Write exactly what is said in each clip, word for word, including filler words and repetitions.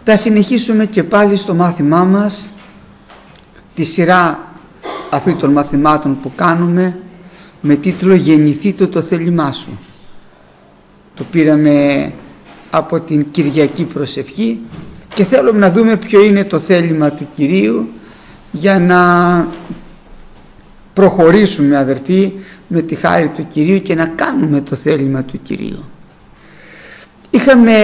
Θα συνεχίσουμε και πάλι στο μάθημά μας τη σειρά αυτή των μαθημάτων που κάνουμε με τίτλο «Γεννηθήτω το θέλημά σου». Το πήραμε από την Κυριακή προσευχή και θέλουμε να δούμε ποιο είναι το θέλημα του Κυρίου για να προχωρήσουμε, αδερφοί, με τη χάρη του Κυρίου και να κάνουμε το θέλημα του Κυρίου. Είχαμε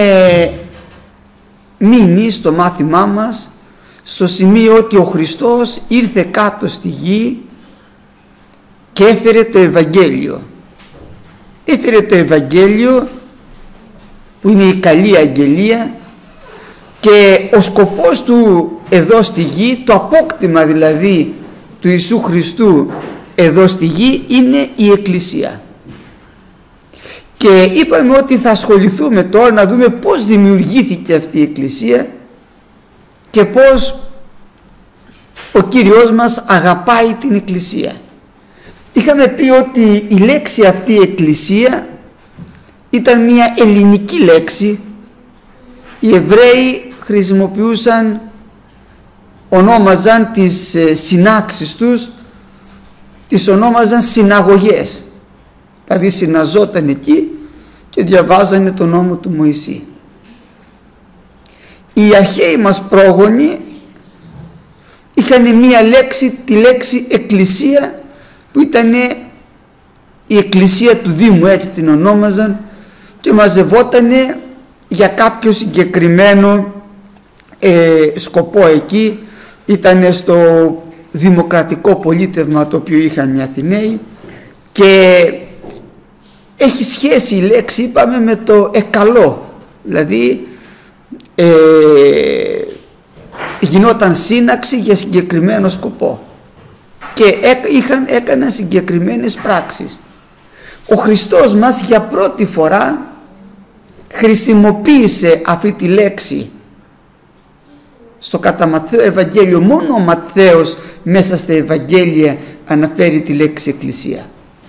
μείνει στο μάθημά μας στο σημείο ότι ο Χριστός ήρθε κάτω στη γη και έφερε το Ευαγγέλιο. Έφερε το Ευαγγέλιο που είναι η καλή αγγελία, και ο σκοπός του εδώ στη γη, το απόκτημα δηλαδή του Ιησού Χριστού εδώ στη γη, είναι η Εκκλησία. Και είπαμε ότι θα ασχοληθούμε τώρα να δούμε πώς δημιουργήθηκε αυτή η Εκκλησία και πώς ο Κύριος μας αγαπάει την Εκκλησία. Είχαμε πει ότι η λέξη αυτή Εκκλησία ήταν μια ελληνική λέξη. Οι Εβραίοι χρησιμοποιούσαν, ονόμαζαν τις συνάξεις τους, τις ονόμαζαν συναγωγές. Δηλαδή συναζόταν εκεί και διαβάζανε τον νόμο του Μωυσή. Οι αρχαίοι μας πρόγονοι είχαν μία λέξη, τη λέξη εκκλησία, που ήταν η εκκλησία του Δήμου, έτσι την ονόμαζαν, και μαζευότανε για κάποιο συγκεκριμένο ε, σκοπό εκεί. Ήταν στο δημοκρατικό πολίτευμα το οποίο είχαν οι Αθηναίοι, και έχει σχέση η λέξη, είπαμε, με το εκαλό, δηλαδή ε, γινόταν σύναξη για συγκεκριμένο σκοπό και είχαν, έκαναν συγκεκριμένες πράξεις. Ο Χριστός μας για πρώτη φορά χρησιμοποίησε αυτή τη λέξη στο κατά Ματθαίο Ευαγγέλιο. Μόνο ο Ματθαίος μέσα στα Ευαγγέλια αναφέρει τη λέξη εκκλησία.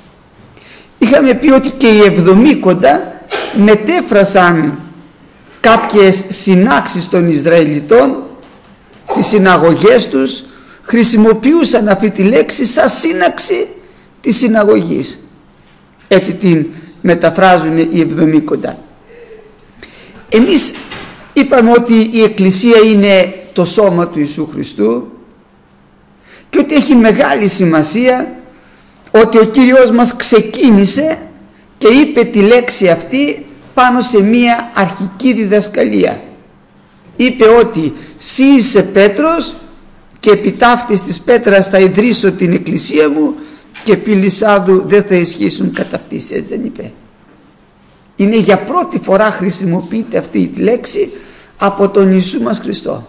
Είχαμε πει ότι και οι Εβδομήκοντα μετέφρασαν κάποιες συνάξεις των Ισραηλιτών, τις συναγωγές τους, χρησιμοποιούσαν αυτή τη λέξη σαν σύναξη της συναγωγής. Έτσι την μεταφράζουν οι Εβδομήκοντα. Εμείς είπαμε ότι η Εκκλησία είναι το σώμα του Ιησού Χριστού και ότι έχει μεγάλη σημασία ότι ο Κύριος μας ξεκίνησε και είπε τη λέξη αυτή πάνω σε μία αρχική διδασκαλία. Είπε ότι «Συ είσαι Πέτρος και επί ταύτης της πέτρας θα ιδρύσω την εκκλησία μου και επί λυσάδου δεν θα ισχύσουν κατά αυτής». Έτσι δεν είπε? Είναι για πρώτη φορά χρησιμοποιείται αυτή η λέξη από τον Ιησού μας Χριστό.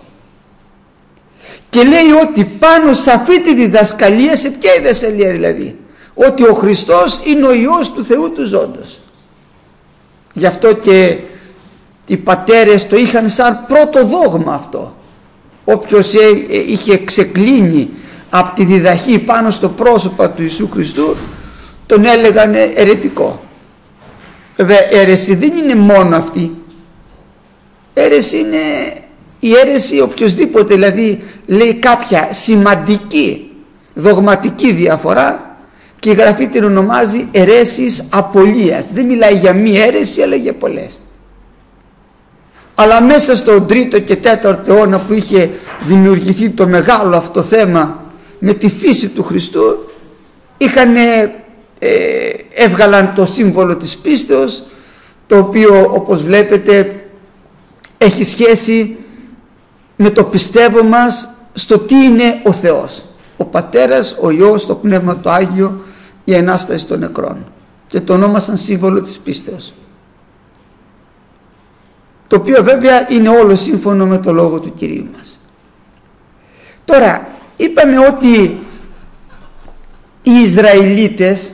Και λέει ότι πάνω σε αυτή τη διδασκαλία, σε ποια διδασκαλία δηλαδή? Ότι ο Χριστός είναι ο Υιός του Θεού του ζώντος. Γι' αυτό και οι πατέρες το είχαν σαν πρώτο δόγμα αυτό. Όποιος είχε ξεκλίνει από τη διδαχή πάνω στο πρόσωπο του Ιησού Χριστού, τον έλεγαν αιρετικό. Βέβαια αίρεση δεν είναι μόνο αυτή. Αίρεση είναι η αίρεση οποιοσδήποτε δηλαδή λέει κάποια σημαντική δογματική διαφορά, και η Γραφή την ονομάζει αιρέσεις απολίας. Δεν μιλάει για μία αίρεση, αλλά για πολλές. Αλλά μέσα στον τρίτο και τέταρτο αιώνα που είχε δημιουργηθεί το μεγάλο αυτό θέμα με τη φύση του Χριστού, είχαν ε, έβγαλαν το σύμβολο της πίστεως, το οποίο όπως βλέπετε έχει σχέση με το πιστεύω μας στο τι είναι ο Θεός, ο Πατέρας, ο Υιός, το Πνεύμα το Άγιο, η Ανάσταση των νεκρών, και το ονόμασαν σύμβολο της πίστεως, το οποίο βέβαια είναι όλο σύμφωνο με το λόγο του Κυρίου μας. Τώρα είπαμε ότι οι Ισραηλίτες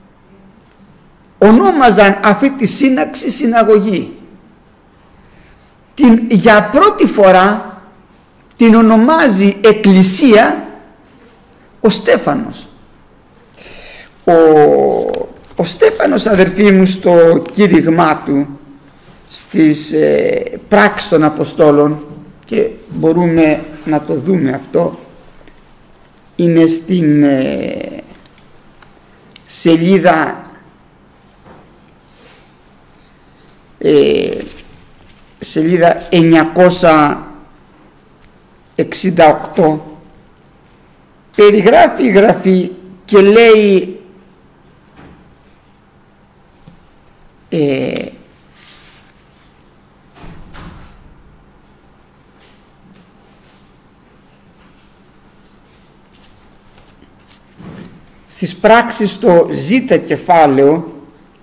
ονόμαζαν αυτή τη σύναξη συναγωγή. Την, για πρώτη φορά την ονομάζει εκκλησία ο Στέφανος. Ο, ο Στέφανος, αδερφοί μου, στο κήρυγμά του στις ε, πράξεις των Αποστόλων, και μπορούμε να το δούμε αυτό. Είναι στην ε, σελίδα ε, σελίδα εννιακόσια εξήντα οκτώ. Περιγράφει η Γραφή και λέει ε, στις πράξεις στο ζ κεφάλαιο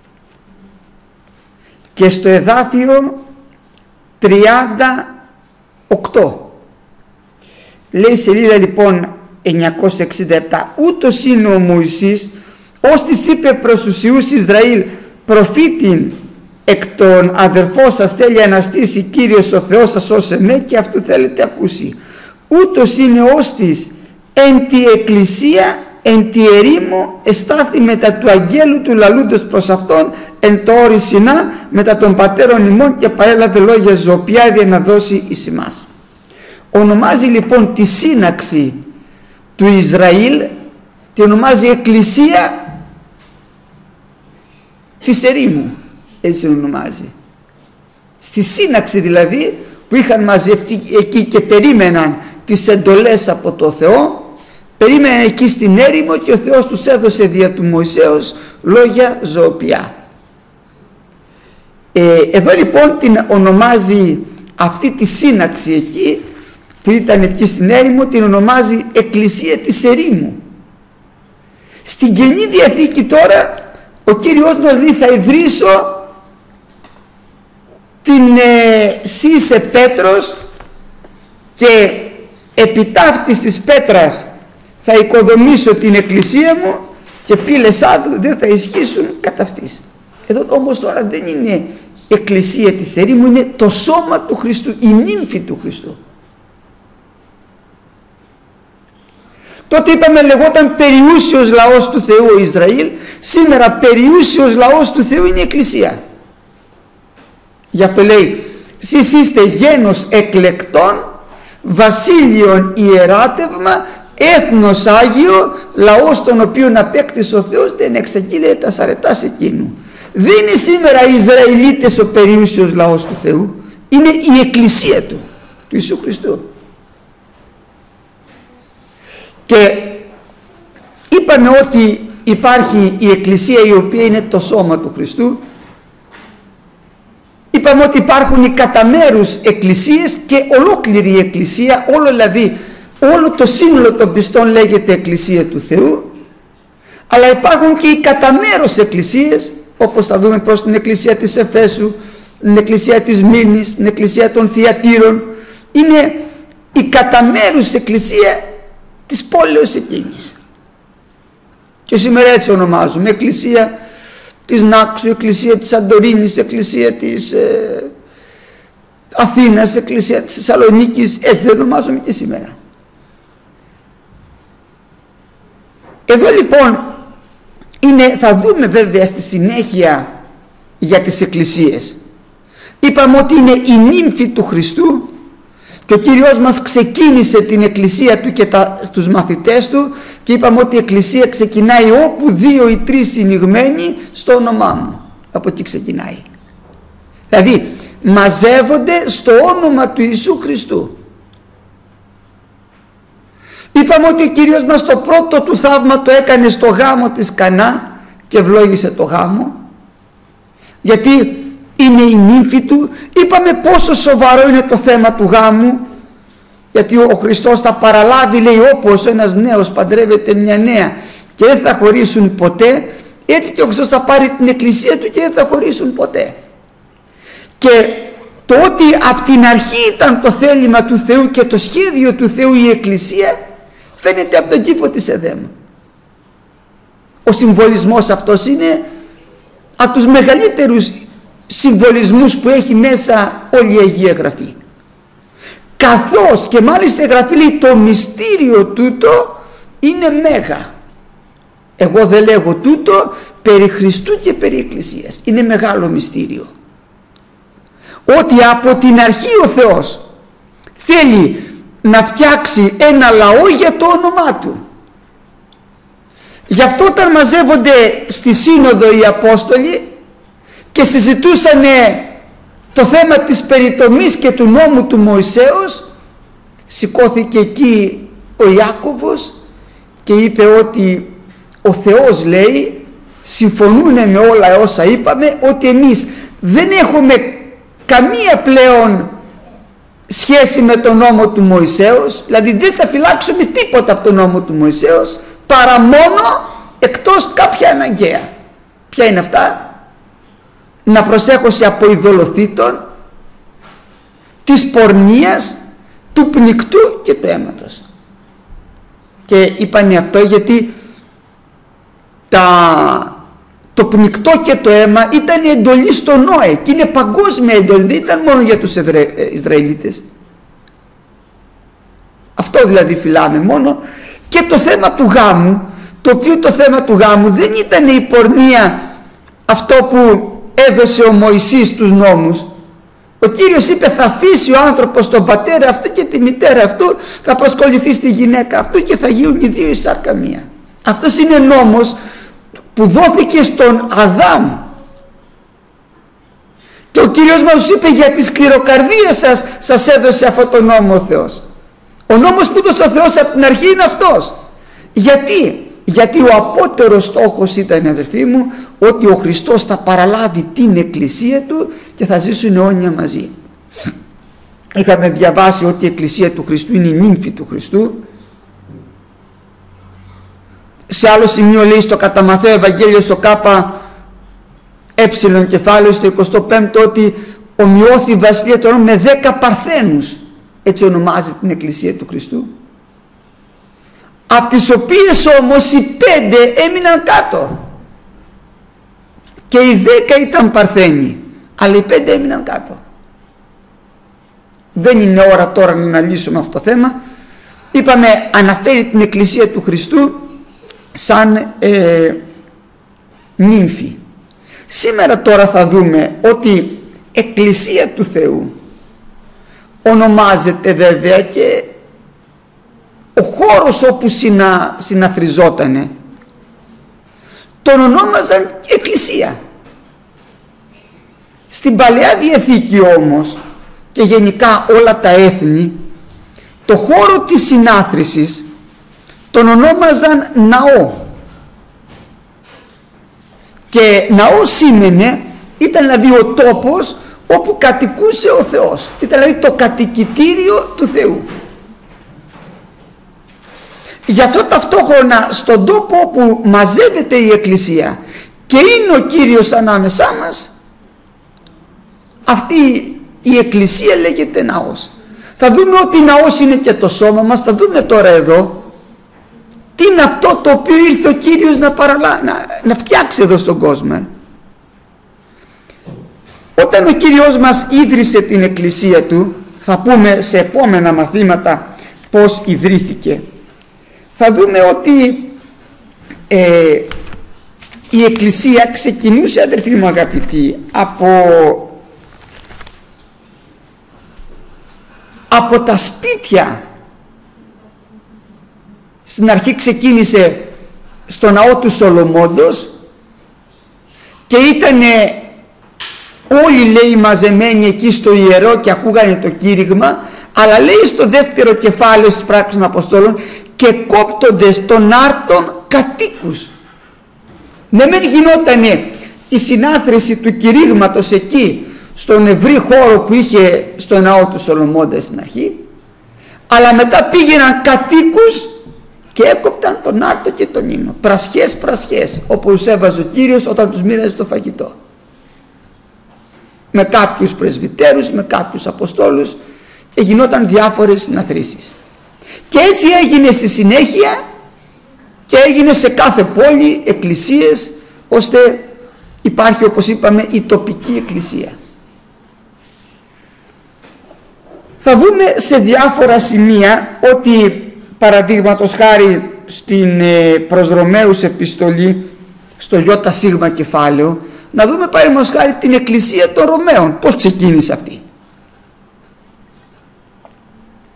και στο εδάφιο τριάντα οκτώ. Λέει σελίδα λοιπόν εννιακόσια εξήντα επτά, ούτως είναι ο Μωυσής ως της είπε προς τους Υιούς Ισραήλ, προφήτην εκ των αδερφών σας θέλει αναστήσει Κύριος ο Θεός σας ως εμέ και αυτού θέλετε ακούσει. Ούτως είναι ως της εν τη εκκλησία εν τη ερήμο εστάθη μετά του αγγέλου του λαλούντος προς αυτόν εν το όρη Σινά μετά των πατέρων ημών και παρέλαβε λόγια ζωοποιάδια να δώσει εις ημάς. Ονομάζει λοιπόν τη σύναξη του Ισραήλ, τη ονομάζει εκκλησία της ερήμου, έτσι ονομάζει. Στη σύναξη δηλαδή που είχαν μαζευτεί εκεί και περίμεναν τις εντολές από το Θεό, περίμεναν εκεί στην έρημο και ο Θεός τους έδωσε δια του Μωυσέως λόγια ζωοποιά. Ε, εδώ λοιπόν την ονομάζει αυτή τη σύναξη εκεί που ήταν εκεί στην έρημο, την ονομάζει εκκλησία της ερήμου. Στην Καινή Διαθήκη τώρα ο Κύριος μας λέει, θα ιδρύσω την ε, Σύσε Πέτρος και επί ταύτης της πέτρας θα οικοδομήσω την εκκλησία μου και πύλες άδου δεν θα ισχύσουν κατά αυτής. Εδώ όμως τώρα δεν είναι εκκλησία της ερήμου, είναι το σώμα του Χριστού, η νύμφη του Χριστού. Τότε είπαμε λεγόταν περιούσιος λαός του Θεού ο Ισραήλ, σήμερα περιούσιος λαός του Θεού είναι η εκκλησία. Γι' αυτό λέει, σεις είστε γένος εκλεκτών, βασίλειον ιεράτευμα, έθνος Άγιο, λαός τον οποίον απέκτησε ο Θεός, δεν εξαγγείλε τα αρετάς εκείνου. Δεν είναι σήμερα οι Ισραηλίτες ο περιούσιος λαός του Θεού, είναι η εκκλησία του, του Ιησού Χριστού. Και είπαμε ότι υπάρχει η εκκλησία η οποία είναι το σώμα του Χριστού. Είπαμε ότι υπάρχουν οι κατά μέρους εκκλησίες και ολόκληρη η εκκλησία, όλο δηλαδή όλο το σύνολο των πιστών λέγεται εκκλησία του Θεού, αλλά υπάρχουν και οι κατά μέρος εκκλησίες, όπως θα δούμε προς την εκκλησία της Εφέσου, την εκκλησία της Μύρνης, την εκκλησία των Θιατήρων. Είναι η κατά μέρους εκκλησία της πόλεως εκείνης. Και σήμερα έτσι ονομάζουμε, εκκλησία της Νάξου, εκκλησία της Σαντορίνης, εκκλησία της ε, Αθήνας, εκκλησία της Θεσσαλονίκης, έτσι δεν ονομάζουμε και σήμερα. Εδώ λοιπόν είναι, θα δούμε βέβαια στη συνέχεια για τις εκκλησίες. Είπαμε ότι είναι η νύμφη του Χριστού και ο Κύριος μας ξεκίνησε την εκκλησία του και τα, στους μαθητές του, και είπαμε ότι η εκκλησία ξεκινάει όπου δύο ή τρεις συνηγμένοι στο όνομά μου. Από εκεί ξεκινάει. Δηλαδή μαζεύονται στο όνομα του Ιησού Χριστού. Είπαμε ότι ο Κύριος μας το πρώτο του θαύμα το έκανε στο γάμο της Κανά και ευλόγησε το γάμο, γιατί είναι η νύμφη του. Είπαμε πόσο σοβαρό είναι το θέμα του γάμου, γιατί ο Χριστός θα παραλάβει, λέει, όπως ένας νέος παντρεύεται μια νέα και δεν θα χωρίσουν ποτέ, έτσι και ο Χριστός θα πάρει την εκκλησία του και δεν θα χωρίσουν ποτέ. Και το ότι από την αρχή ήταν το θέλημα του Θεού και το σχέδιο του Θεού η εκκλησία, φαίνεται από τον κήπο της Εδέμ. Ο συμβολισμός αυτός είναι από τους μεγαλύτερους συμβολισμούς που έχει μέσα όλη η Αγία Γραφή. Καθώς και μάλιστα η Γραφή λέει το μυστήριο τούτο είναι μέγα. Εγώ δεν λέγω τούτο περί Χριστού και περί Εκκλησίας. Είναι μεγάλο μυστήριο. Ότι από την αρχή ο Θεός θέλει να φτιάξει ένα λαό για το όνομά του. Γι' αυτό όταν μαζεύονται στη Σύνοδο οι Απόστολοι και συζητούσαν το θέμα της περιτομής και του νόμου του Μωυσέως, σηκώθηκε εκεί ο Ιάκωβος και είπε ότι ο Θεός, λέει, συμφωνούν με όλα όσα είπαμε, ότι εμείς δεν έχουμε καμία πλέον σχέση με τον νόμο του Μωυσέως, δηλαδή δεν θα φυλάξουμε τίποτα από τον νόμο του Μωυσέως, παρά μόνο εκτός κάποια αναγκαία. Ποια είναι αυτά? Να προσέχωση από ειδωλοθήτων, της πορνείας, του πνικτού και του αίματος. Και είπανε αυτό γιατί τα, το πνικτό και το αίμα ήταν η εντολή στο Νόε και είναι παγκόσμια εντολή, δεν ήταν μόνο για τους Ισραηλίτες. Αυτό δηλαδή φυλάμε μόνο. Και το θέμα του γάμου, το οποίο το θέμα του γάμου δεν ήταν η πορνεία, αυτό που έδωσε ο Μωυσής τους νόμους. Ο Κύριος είπε θα αφήσει ο άνθρωπος τον πατέρα αυτού και τη μητέρα αυτού, θα προσκοληθεί στη γυναίκα αυτού και θα γίνουν οι δύο η σάρκα μία. Αυτός είναι νόμος που δόθηκε στον Αδάμ. Και ο Κύριος μας είπε για τη σκληροκαρδία σας σας έδωσε αυτό το νόμο ο Θεός. Ο νόμος που έδωσε ο Θεός από την αρχή είναι αυτός. Γιατί? Γιατί ο απότερος στόχος ήταν, αδερφοί μου, ότι ο Χριστός θα παραλάβει την εκκλησία του και θα ζήσουν αιώνια μαζί. Είχαμε διαβάσει ότι η εκκλησία του Χριστού είναι η νύμφη του Χριστού. Σε άλλο σημείο λέει στο κατά Μαθαίο Ευαγγέλιο στο κάπα έψιλον κεφάλαιο στο εικοστό πέμπτο ότι ομοιώθη η βασιλεία των με δέκα παρθένους, έτσι ονομάζει την εκκλησία του Χριστού, από τις οποίες όμως οι πέντε έμειναν κάτω και οι δέκα ήταν παρθένοι, αλλά οι πέντε έμειναν κάτω. Δεν είναι ώρα τώρα να αναλύσουμε αυτό το θέμα. Είπαμε, αναφέρει την εκκλησία του Χριστού σαν ε, νύμφη. Σήμερα τώρα θα δούμε ότι εκκλησία του Θεού ονομάζεται βέβαια και ο χώρος όπου συνα, συναθριζότανε τον ονόμαζαν εκκλησία. Στην Παλαιά Διαθήκη όμως και γενικά όλα τα έθνη το χώρο της συνάθρησης τον ονόμαζαν ναό. Και ναό σήμαινε, ήταν δηλαδή ο τόπος όπου κατοικούσε ο Θεός, ήταν δηλαδή το κατοικητήριο του Θεού. Γι' αυτό ταυτόχρονα στον τόπο όπου μαζεύεται η εκκλησία και είναι ο Κύριος ανάμεσά μας, αυτή η εκκλησία λέγεται ναός. Θα δούμε ότι ναός είναι και το σώμα μας. Θα δούμε τώρα εδώ τι είναι αυτό το οποίο ήρθε ο Κύριος να, παραλά, να, να φτιάξει εδώ στον κόσμο. Όταν ο Κύριος μας ίδρυσε την εκκλησία του, θα πούμε σε επόμενα μαθήματα πώς ιδρύθηκε, θα δούμε ότι ε, η εκκλησία ξεκινούσε, αδερφοί μου αγαπητοί, από, από τα σπίτια. Στην αρχή ξεκίνησε στο ναό του Σολομώντος και ήτανε όλοι, λέει, μαζεμένοι εκεί στο ιερό και ακούγανε το κήρυγμα, αλλά λέει στο δεύτερο κεφάλαιο στις πράξεις των Αποστόλων και κόπτοντες των άρτων κατοίκους. Ναι, μεν γινότανε η συνάθρηση του κηρύγματος εκεί στον ευρύ χώρο που είχε στο ναό του Σολομώντα στην αρχή, αλλά μετά πήγαιναν κατοίκους και έκοπταν τον άρτο και τον ίνο, πρασιές πρασιές, όπως έβαζε ο Κύριος όταν τους μοίραζε το φαγητό, με κάποιους πρεσβυτέρους, με κάποιους αποστόλους, και γινόταν διάφορες συναθρήσεις. Και έτσι έγινε στη συνέχεια και έγινε σε κάθε πόλη εκκλησίες, ώστε υπάρχει, όπως είπαμε, η τοπική εκκλησία. Θα δούμε σε διάφορα σημεία ότι, παραδείγματος χάρη στην προς Ρωμαίους επιστολή στο Ιώτα Σίγμα κεφάλαιο, να δούμε παραδείγματος χάρη την εκκλησία των Ρωμαίων, πώς ξεκίνησε αυτή.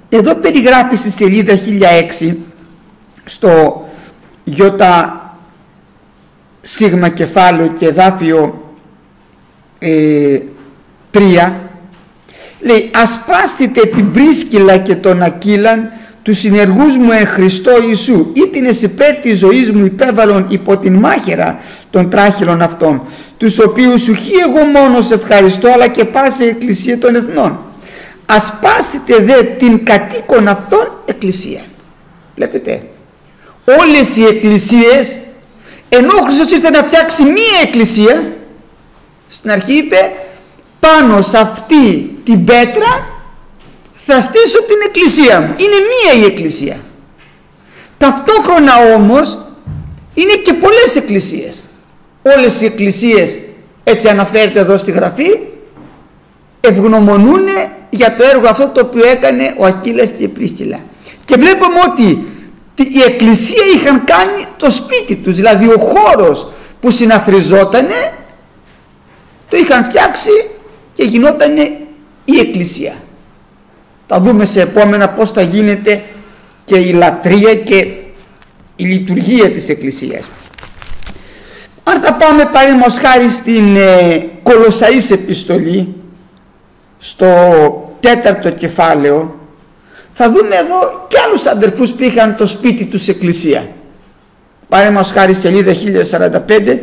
Εδώ περιγράφει στη σελίδα χίλια έξι στο γιώτα σίγμα κεφάλαιο και εδάφιο ε, τρία, λέει: ασπάστητε την Πρίσκυλα και τον Ακύλαν, τους συνεργούς μου εν Χριστώ Ιησού, ή την εις υπέρ της ζωής μου υπέβαλον υπό την μάχαιρα των τράχυλων αυτών, τους οποίους ουχή εγώ μόνος ευχαριστώ, αλλά και πάση η εκκλησία των εθνών. Ασπάστητε δε την κατοίκον αυτών εκκλησία. Βλέπετε, όλες οι εκκλησίες, ενώ ο Χριστός ήρθε να φτιάξει μία εκκλησία, στην αρχή είπε πάνω σε αυτή την πέτρα θα στήσω την εκκλησία μου. Είναι μία η εκκλησία. Ταυτόχρονα όμως είναι και πολλές εκκλησίες. Όλες οι εκκλησίες, έτσι αναφέρεται εδώ στη γραφή, ευγνωμονούν για το έργο αυτό το οποίο έκανε ο Ακύλας και η Πρίσκυλα. Και βλέπουμε ότι η εκκλησία είχαν κάνει το σπίτι τους, δηλαδή ο χώρος που συναθριζότανε το είχαν φτιάξει και γινότανε η εκκλησία. Θα δούμε σε επόμενα πώς θα γίνεται και η λατρεία και η λειτουργία της εκκλησίας. Αν θα πάμε παραδείγματος χάρη στην ε, Κολοσσαείς επιστολή, στο τέταρτο κεφάλαιο, θα δούμε εδώ και άλλους αδερφούς που είχαν το σπίτι τους εκκλησία. Παραδείγματος χάρη σελίδα χίλια σαράντα πέντε,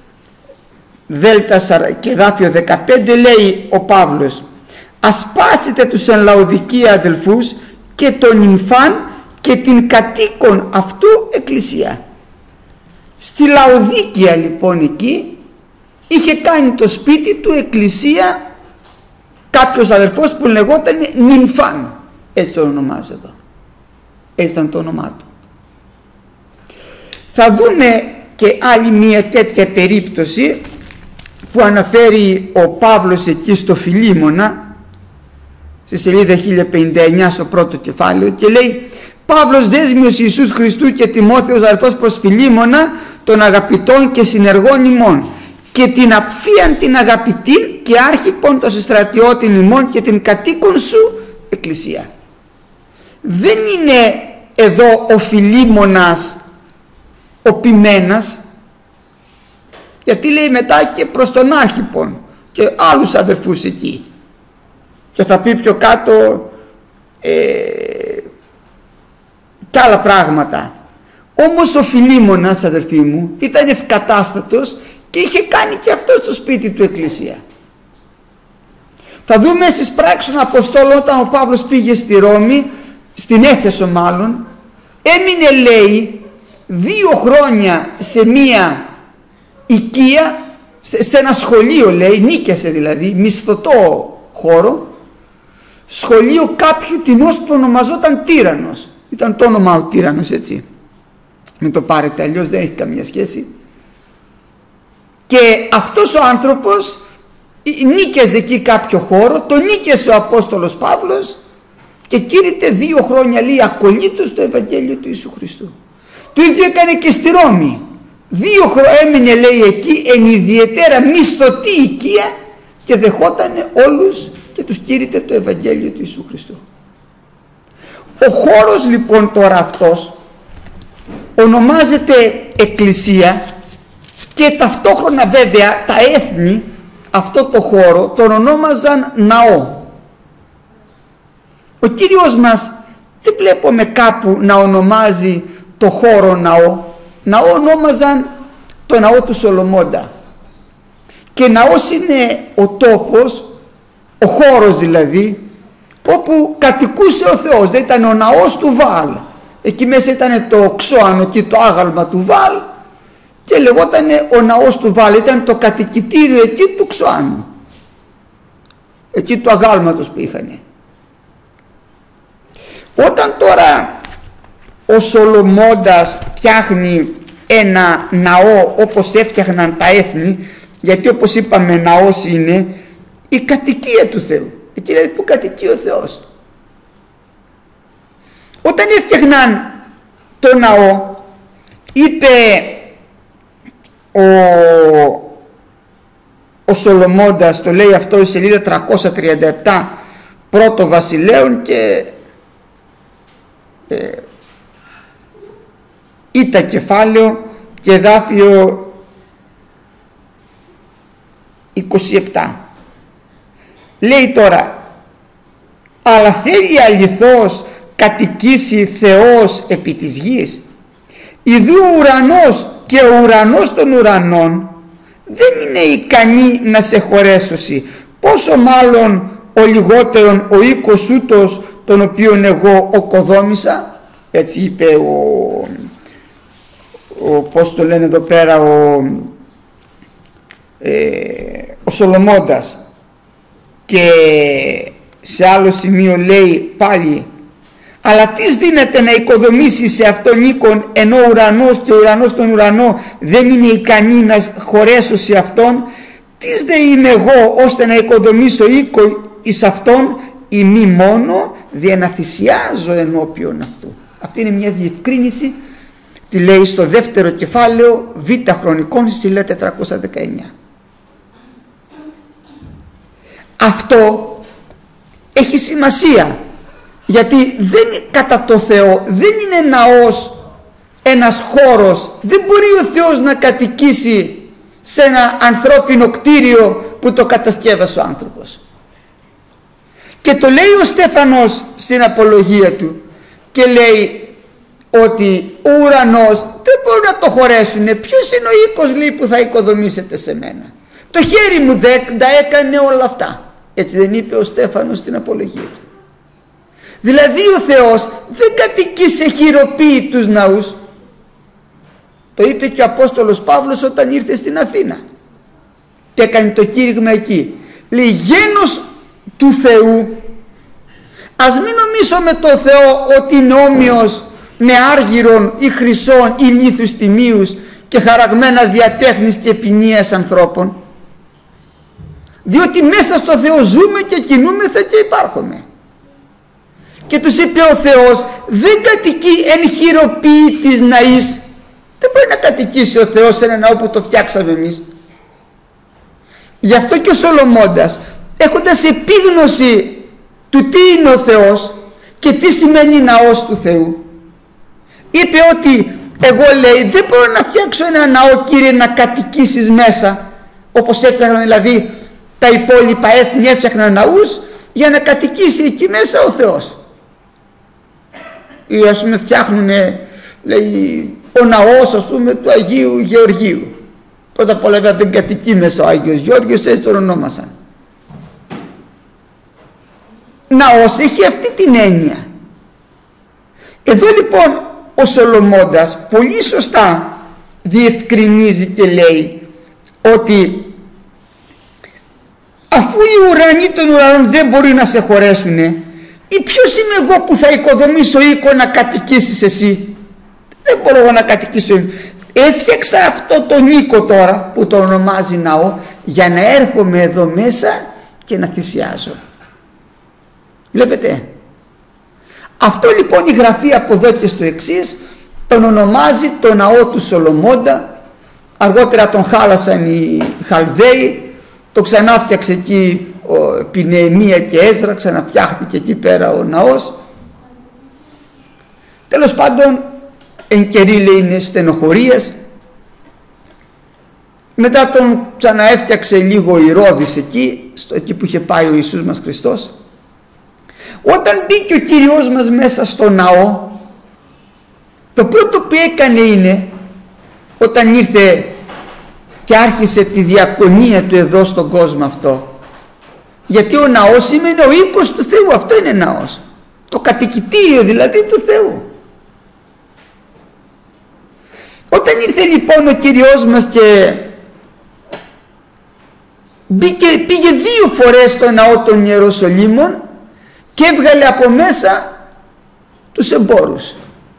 δέλτα και εδάφιο δεκαπέντε, λέει ο Παύλος: ασπάσετε τους εν Λαοδικία αδελφούς και τον νυμφάν και την κατοίκον αυτού εκκλησία. Στη Λαοδίκια λοιπόν εκεί είχε κάνει το σπίτι του εκκλησία κάποιος αδελφός που λεγόταν Νυμφάν, έτσι το ονομάζει εδώ, έτσι ήταν το όνομά του. Θα δούμε και άλλη μια τέτοια περίπτωση που αναφέρει ο Παύλος εκεί στο Φιλίμωνα, στη σελίδα χίλια πενήντα εννιά στο πρώτο κεφάλαιο, και λέει: Παύλος δέσμιος Ιησούς Χριστού και Τιμόθεος αδελφός προς Φιλίμωνα, των αγαπητών και συνεργών ημών, και την απφίαν την αγαπητήν και άρχιπον το συστρατιώτην ημών και την κατοίκον σου εκκλησία. Δεν είναι εδώ ο Φιλίμωνας ο ποιμένας, γιατί λέει μετά και προς τον Άρχιπον και άλλους αδερφούς εκεί, και θα πει πιο κάτω ε, και άλλα πράγματα. Όμως ο Φιλίμωνας, αδερφοί μου, ήταν ευκατάστατος και είχε κάνει και αυτό στο σπίτι του εκκλησία. Θα δούμε στις πράξεις των Αποστόλων, όταν ο Παύλος πήγε στη Ρώμη, στην Έφεσο μάλλον, έμεινε, λέει, δύο χρόνια σε μία οικία, σε, σε ένα σχολείο, λέει, νίκιασε δηλαδή, μισθωτό χώρο, σχολείο κάποιου τιμός που ονομαζόταν Τύραννος. Ήταν το όνομα ο Τύραννος, έτσι. Μην το πάρετε, αλλιώς δεν έχει καμία σχέση. Και αυτός ο άνθρωπος νίκιαζε εκεί κάποιο χώρο, το νίκιασε ο Απόστολος Παύλος και κήρυτε δύο χρόνια, λέει, ακολούθως το Ευαγγέλιο του Ιησού Χριστού. Το ίδιο έκανε και στη Ρώμη. Δύο χρόνια έμεινε, λέει, εκεί εν ιδιαίτερα μισθωτή οικία και δεχότανε όλους και τους κήρυτε το Ευαγγέλιο του Ιησού Χριστού. Ο χώρος λοιπόν τώρα αυτός ονομάζεται εκκλησία, και ταυτόχρονα βέβαια τα έθνη αυτό το χώρο τον ονόμαζαν ναό. Ο Κύριος μας δεν βλέπουμε κάπου να ονομάζει το χώρο ναό. Ναό ονόμαζαν το ναό του Σολομώντα, και ναός είναι ο τόπος, ο χώρος δηλαδή, όπου κατοικούσε ο Θεός. Δεν ήταν ο ναός του Βαάλ, εκεί μέσα ήταν το ξώανο και το άγαλμα του Βαάλ και λεγόταν ο ναός του Βαάλ, ήταν το κατοικητήριο εκεί του ξώανου, εκεί του αγάλματος που είχανε. Όταν τώρα ο Σολομώντας φτιάχνει ένα ναό όπως έφτιαχναν τα έθνη, γιατί όπως είπαμε ναός είναι η κατοικία του Θεού, εκεί δηλαδή που κατοικεί ο Θεός. Όταν έφτιαχναν το ναό, είπε ο, ο Σολομώντας, το λέει αυτό η σελίδα τριακόσια τριάντα επτά πρώτο Βασιλέων, και ε, ήτα κεφάλαιο και εδάφιο είκοσι επτά. Λέει τώρα, αλλά θέλει αληθώς κατοικήσει Θεός επί της γης? Ιδού ο ουρανός και ο ουρανός των ουρανών δεν είναι ικανή να σε χωρέσωση, πόσο μάλλον ο λιγότερον ο οίκος ούτος τον οποίον εγώ οκοδόμησα. Έτσι είπε ο, ο πώς το λένε εδώ πέρα, ο, ε, ο Σολομώντας. Και σε άλλο σημείο λέει πάλι, αλλά τι δίνεται να οικοδομήσει σε αυτόν οίκον, ενώ ο ουρανός και ο ουρανός τον ουρανό δεν είναι ικανή να χωρέσω σε αυτόν? Τι δε είμαι εγώ ώστε να οικοδομήσω οίκο εις αυτόν, ή μη μόνο δια να θυσιάζω ενώπιον αυτού? Αυτή είναι μια διευκρίνηση, τη λέει στο δεύτερο κεφάλαιο Β Χρονικών στη σελίδα τετρακόσια δεκαεννιά. Αυτό έχει σημασία, γιατί δεν είναι κατά το Θεό, δεν είναι ναός ένας χώρος, δεν μπορεί ο Θεός να κατοικήσει σε ένα ανθρώπινο κτίριο που το κατασκεύασε ο άνθρωπος. Και το λέει ο Στέφανος στην απολογία του και λέει ότι ο ουρανός δεν μπορεί να το χωρέσουν. Ποιος είναι ο οίκος, λέει, που θα οικοδομήσετε σε μένα? Το χέρι μου δεν τα έκανε όλα αυτά. Έτσι δεν είπε ο Στέφανος στην απολογία του? Δηλαδή ο Θεός δεν κατοικεί σε χειροποίητους ναούς. Το είπε και ο Απόστολος Παύλος όταν ήρθε στην Αθήνα και έκανε το κήρυγμα εκεί. Λέει, γένος του Θεού. Ας μην νομίσουμε το Θεό ότι είναι όμοιος με άργυρον ή χρυσόν ή λίθους τιμίους και χαραγμένα διατέχνης και ποινίας ανθρώπων, διότι μέσα στο Θεό ζούμε και κινούμεθα και υπάρχουμε. Και τους είπε ο Θεός, δεν κατοικεί εν χειροποίητης ναής. Δεν μπορεί να κατοικήσει ο Θεός σε ένα ναό που το φτιάξαμε εμείς. Γι' αυτό και ο Σολομώντας, έχοντας επίγνωση του τι είναι ο Θεός και τι σημαίνει ναός του Θεού, είπε ότι εγώ, λέει, δεν μπορώ να φτιάξω ένα ναό, Κύριε, να κατοικήσεις μέσα, όπως έφτιαχναν δηλαδή τα υπόλοιπα έθνη, έφτιαχναν ναούς για να κατοικήσει εκεί μέσα ο Θεός. Ή ας πούμε φτιάχνουν, λέει, ο ναός, ας πούμε, του Αγίου Γεωργίου. Πρώτα απ' όλα δεν κατοικεί μέσα ο Άγιος Γεώργιος, έτσι τον ονόμασαν. Ναός έχει αυτή την έννοια. Εδώ λοιπόν ο Σολομώντας πολύ σωστά διευκρινίζει και λέει ότι αφού οι ουρανοί των ουρανών δεν μπορεί να σε χωρέσουνε, ή ποιος είμαι εγώ που θα οικοδομήσω οίκο να κατοικήσεις εσύ? Δεν μπορώ εγώ να κατοικήσω. Έφτιαξα αυτό τον οίκο τώρα που το ονομάζει ναό για να έρχομαι εδώ μέσα και να θυσιάζω. Βλέπετε, αυτό λοιπόν η Γραφή από εδώ και στο εξής τον ονομάζει το ναό του Σολομώντα. Αργότερα τον χάλασαν οι Χαλδαίοι, το ξανάφτιαξε εκεί επί Νεεμία και Έσδρα, ξαναφτιάχτηκε εκεί πέρα ο ναός. Τέλος πάντων, εν καιρή, λέει, είναι στενοχωρίες. Μετά τον ξαναέφτιαξε λίγο η Ηρώδης εκεί, στο, εκεί που είχε πάει ο Ιησούς μας Χριστός. Όταν μπήκε ο Κύριος μας μέσα στο ναό, το πρώτο που έκανε είναι, όταν ήρθε και άρχισε τη διακονία του εδώ στον κόσμο αυτό, γιατί ο ναός σημαίνει ο οίκος του Θεού, αυτό είναι ναός, το κατοικητήριο δηλαδή του Θεού. Όταν ήρθε λοιπόν ο Κύριος μας και μπήκε, πήγε δύο φορές στο ναό των Ιεροσολύμων και έβγαλε από μέσα τους εμπόρους.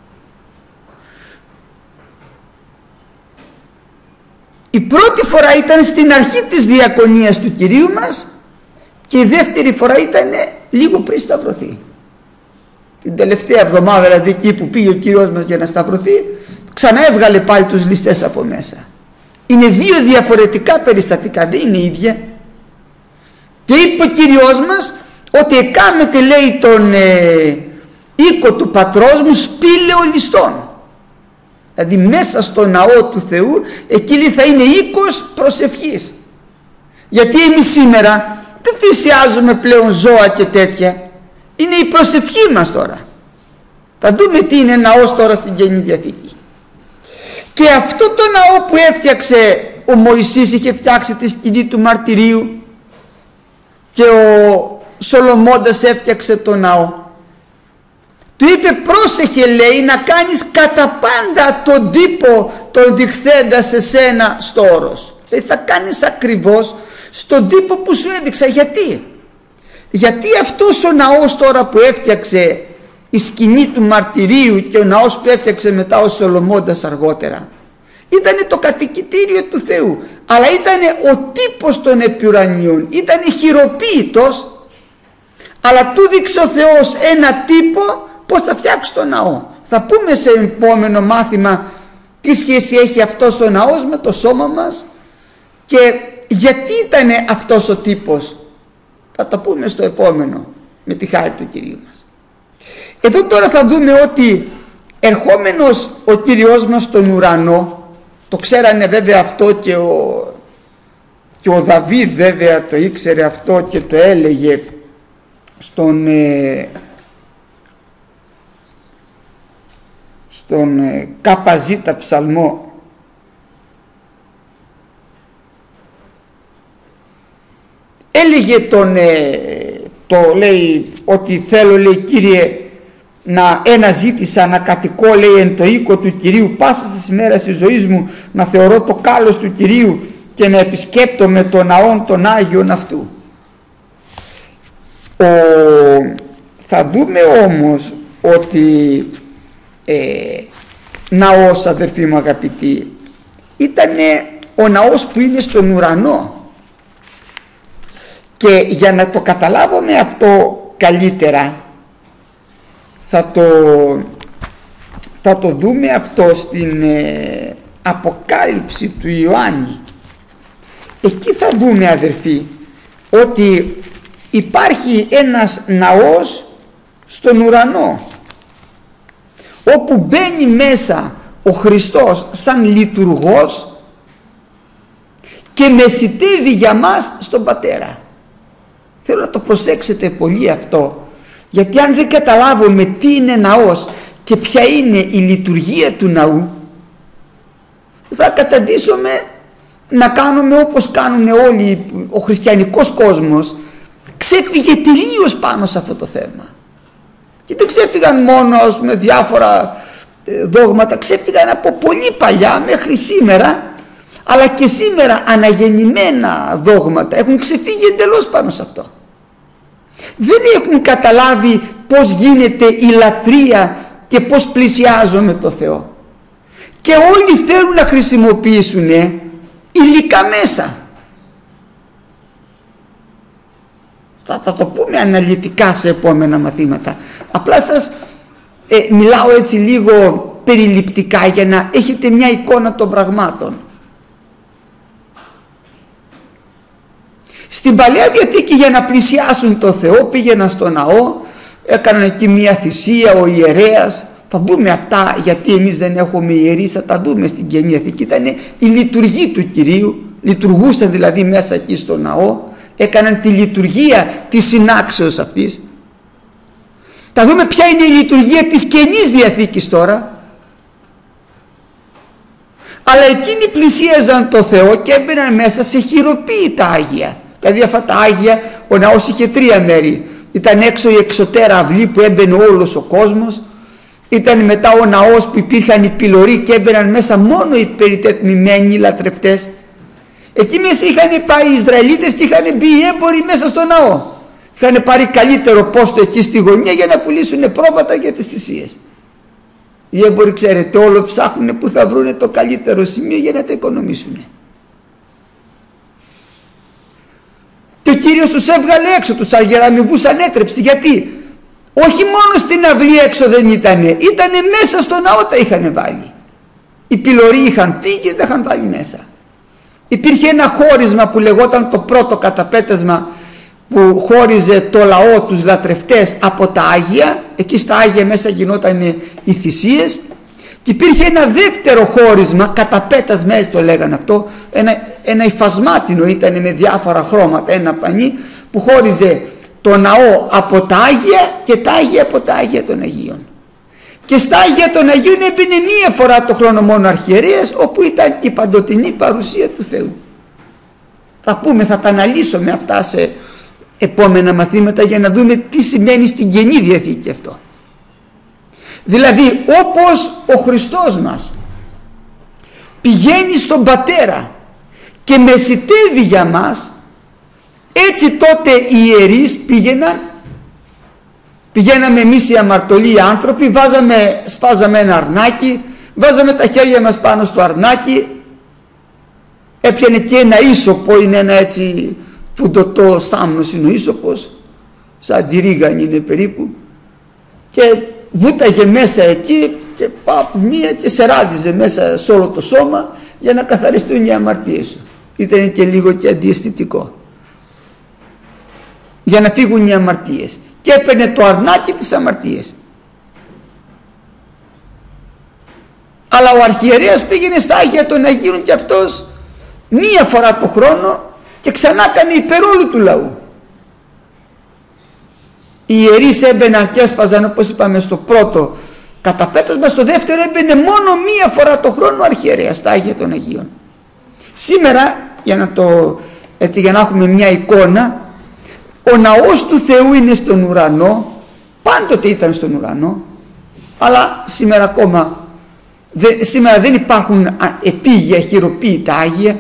Η πρώτη φορά ήταν στην αρχή της διακονίας του Κυρίου μας και η δεύτερη φορά ήταν λίγο πριν σταυρωθεί. Την τελευταία εβδομάδα, δηλαδή εκεί που πήγε ο Κύριος μας για να σταυρωθεί, ξανά έβγαλε πάλι τους ληστές από μέσα. Είναι δύο διαφορετικά περιστατικά, δεν είναι ίδια. Και είπε ο Κύριος μας ότι εκάμετε, λέει, τον ε, οίκο του πατρός μου σπήλαιο ληστών. Δηλαδή μέσα στο ναό του Θεού εκεί θα είναι οίκος προσευχής. Γιατί εμείς σήμερα δεν θυσιάζουμε πλέον ζώα και τέτοια. Είναι η προσευχή μας τώρα. Θα δούμε τι είναι ναός τώρα στην Καινή Διαθήκη. Και αυτό το ναό που έφτιαξε ο Μωυσής, είχε φτιάξει τη σκηνή του μαρτυρίου και ο Σολομώντας έφτιαξε το ναό. Του είπε πρόσεχε, λέει, να κάνεις κατά πάντα τον τύπο τον διχθέντα σε σένα στο όρος. Δηλαδή θα κάνεις ακριβώς στον τύπο που σου έδειξα. Γιατί? Γιατί αυτός ο ναός τώρα που έφτιαξε η σκηνή του μαρτυρίου και ο ναός που έφτιαξε μετά ο Σολομώντας αργότερα ήταν το κατοικητήριο του Θεού, αλλά ήταν ο τύπος των επιουρανίων, ήταν χειροποίητος, αλλά του δείξε ο Θεός ένα τύπο πώς θα φτιάξει το ναό. Θα πούμε σε επόμενο μάθημα τι σχέση έχει αυτός ο ναός με το σώμα μας και γιατί ήταν αυτός ο τύπος. Θα τα πούμε στο επόμενο με τη χάρη του Κυρίου μας. Εδώ τώρα θα δούμε ότι ερχόμενος ο Κύριος μας στον ουρανό, το ξέρανε βέβαια αυτό και ο, και ο Δαβίδ βέβαια το ήξερε αυτό και το έλεγε στον, ε, στον ε, Καπαζίτα ψαλμό. Έλεγε τον, ε, το λέει ότι θέλω, λέει, Κύριε, να ένα ζήτησα να κατοικώ, λέει, εν το οίκο του Κυρίου πάσα στις ημέρες της ζωής μου, να θεωρώ το κάλος του Κυρίου και να επισκέπτομαι τον ναόν των Άγιων αυτού. Ο, θα δούμε όμως ότι ε, ναός, αδερφοί μου αγαπητοί, ήταν ο ναός που είναι στον ουρανό. Και για να το καταλάβουμε αυτό καλύτερα θα το, θα το δούμε αυτό στην ε, Αποκάλυψη του Ιωάννη. Εκεί θα δούμε, αδερφοί, ότι υπάρχει ένας ναός στον ουρανό όπου μπαίνει μέσα ο Χριστός σαν λειτουργός και μεσιτεύει για μας στον Πατέρα. Θέλω να το προσέξετε πολύ αυτό, γιατί αν δεν καταλάβουμε τι είναι ναός και ποια είναι η λειτουργία του ναού, θα καταντήσουμε να κάνουμε όπως κάνουν όλοι, ο χριστιανικός κόσμος ξέφυγε τελείως πάνω σε αυτό το θέμα. Και δεν ξέφυγαν μόνο με διάφορα δόγματα, ξέφυγαν από πολύ παλιά μέχρι σήμερα, αλλά και σήμερα αναγεννημένα δόγματα έχουν ξεφύγει εντελώς πάνω σε αυτό. Δεν έχουν καταλάβει πώς γίνεται η λατρεία και πώς πλησιάζουμε το Θεό. Και όλοι θέλουν να χρησιμοποιήσουν υλικά μέσα. Θα, θα το πούμε αναλυτικά σε επόμενα μαθήματα. Απλά σας ε, μιλάω έτσι λίγο περιληπτικά για να έχετε μια εικόνα των πραγμάτων. Στην Παλαιά Διαθήκη για να πλησιάσουν το Θεό πήγαιναν στο ναό, έκαναν εκεί μια θυσία ο ιερέας. Θα δούμε αυτά γιατί εμείς δεν έχουμε ιερείς, θα τα δούμε στην Καινή Διαθήκη. Ήταν η λειτουργία του Κυρίου, λειτουργούσαν δηλαδή μέσα εκεί στο ναό, έκαναν τη λειτουργία της συνάξεως αυτής. Θα δούμε ποια είναι η λειτουργία της Καινής Διαθήκης τώρα. Αλλά εκείνοι πλησίαζαν το Θεό και έμπαιναν μέσα σε χειροποίητα Άγια. Δηλαδή αυτά τα Άγια, ο ναός είχε τρία μέρη. Ήταν έξω η εξωτέρα αυλή που έμπαινε όλος ο κόσμος. Ήταν μετά ο ναός που υπήρχαν οι πυλωροί και έμπαιναν μέσα μόνο οι περιτεθμημένοι λατρευτές. Εκεί μέσα είχαν πάει οι Ισραηλίτες και είχαν μπει οι έμποροι μέσα στο ναό. Είχαν πάρει καλύτερο πόστο εκεί στη γωνία για να πουλήσουν πρόβατα για τις θυσίες. Οι έμποροι, ξέρετε, όλο ψάχνουν που θα βρουν το καλύτερο σημείο για να τα οικονομήσουν. Και ο Κύριος τους έβγαλε έξω, τους αργεραμοιβούς ανέτρεψε. Γιατί? Όχι μόνο στην αυλή έξω δεν ήτανε, ήτανε μέσα στο ναό τα είχαν βάλει. Οι πυλωροί είχαν φύγει και τα είχαν βάλει μέσα. Υπήρχε ένα χώρισμα που λεγόταν το πρώτο καταπέτασμα, που χώριζε το λαό, τους λατρευτές από τα Άγια. εκεί στα Άγια μέσα γινόταν οι θυσίες, και υπήρχε ένα δεύτερο χώρισμα, καταπέτασμα έτσι το λέγανε αυτό, ένα, ένα υφασμάτινο ήταν με διάφορα χρώματα, ένα πανί που χώριζε το ναό από τα Άγια και τα Άγια από τα Άγια των Αγίων. Και στα Άγια των Αγίων έμπαινε μία φορά το χρόνο μόνο αρχιερέας, όπου ήταν η παντοτινή παρουσία του Θεού. Θα πούμε, θα τα αναλύσουμε αυτά σε επόμενα μαθήματα για να δούμε τι σημαίνει στην Καινή Διαθήκη αυτό. Δηλαδή όπως ο Χριστός μας πηγαίνει στον Πατέρα και μεσιτεύει για μας, έτσι τότε οι ιερείς πήγαιναν, πηγαίναμε εμείς οι αμαρτωλοί άνθρωποι, βάζαμε, σφάζαμε ένα αρνάκι, βάζαμε τα χέρια μας πάνω στο αρνάκι, έπιανε και ένα ίσωπο, είναι ένα έτσι φουντωτό στάμνος είναι ο ίσωπος, σαν τη ρίγανη είναι περίπου, και βούταγε μέσα εκεί και πάπου μία και σε ράδιζε μέσα σε όλο το σώμα για να καθαριστούν οι αμαρτίες σου. Ήταν και λίγο και αντιαισθητικό, για να φύγουν οι αμαρτίες, και έπαιρνε το αρνάκι της αμαρτίας. Αλλά ο αρχιερέας πήγαινε στα Άγια των Αγίων και αυτός μία φορά το χρόνο και ξανά έκανε υπέρ όλου του λαού. Οι ιερείς έμπαιναν και έσπαζαν, όπως είπαμε, στο πρώτο καταπέτασμα, στο δεύτερο έμπαινε μόνο μία φορά το χρόνο ο αρχιερέας στα Άγια των Αγίων. Σήμερα, για να, το, έτσι, για να έχουμε μια εικόνα, ο ναός του Θεού είναι στον ουρανό, πάντοτε ήταν στον ουρανό, αλλά σήμερα ακόμα δε, σήμερα δεν υπάρχουν επίγεια χειροποίητα Άγια,